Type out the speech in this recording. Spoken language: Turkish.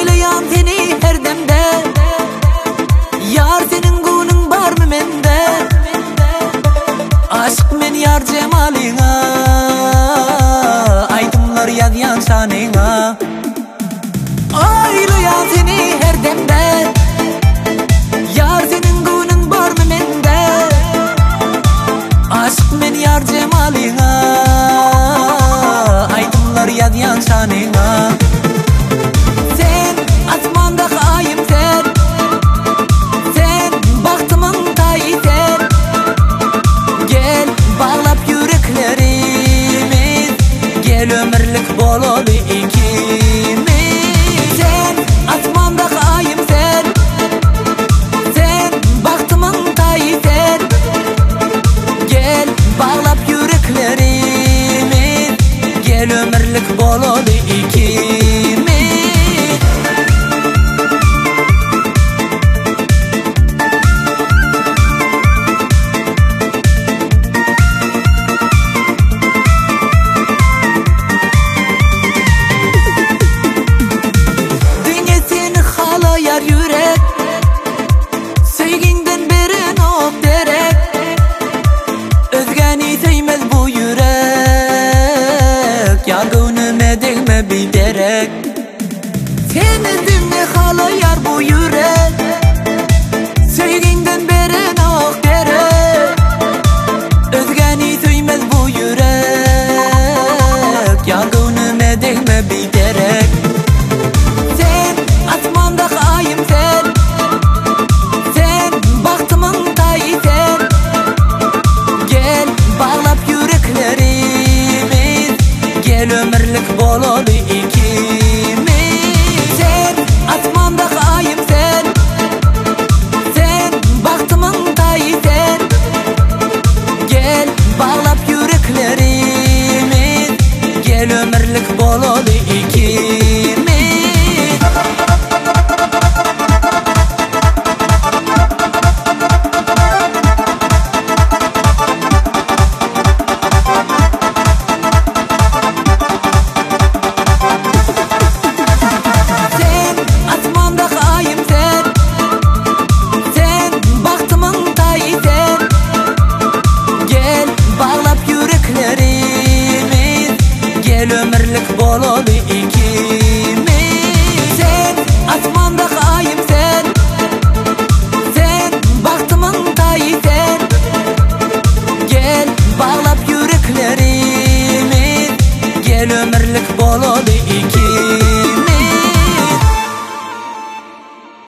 oylayan seni her demde. Yar senin günün bar mı mende? Aşk men yar cemalina, aydımlar yazyan şanına. Oylayan seni her demde. Yar senin günün bar mı mende? Aşk men yar cemalina, aydımlar yazyan şanına. Sen asmanda kayım sen, sen bahtımın tayı sen. Gel bağlap yüreklerimiz, gel ömürlük bolalı ikimiz. Sen asmanda kayım sen, sen bahtımın tayı sen. Gel bağlap yüreklerimiz, gel ömürlük bolalı ikimiz. Yürek sevginden beri nok derek, özgeni sevmez bu yürek. Yangınıma değme bir derek. Temizimle hala yar bu yürek, sevginden beri nok derek, özgeni sevmez bu yürek. Yangınıma değme bir derek. Sen asmanda kayım sen, sen bahtımın tayı sen. Gel bağlap yüreklerimiz, gel ömürlük bolalı ikimiz. Sen asmanda kayım sen, sen bahtımın tayı sen. Gel bağlap yüreklerimiz, gel ömürlük bolalı ikimiz. Gel ömürlük bolalı ikimiz. Sen asmanda kayım sen, sen bahtımın tayı sen. Gel bağlap yüreklerimiz, gel ömürlük bolalı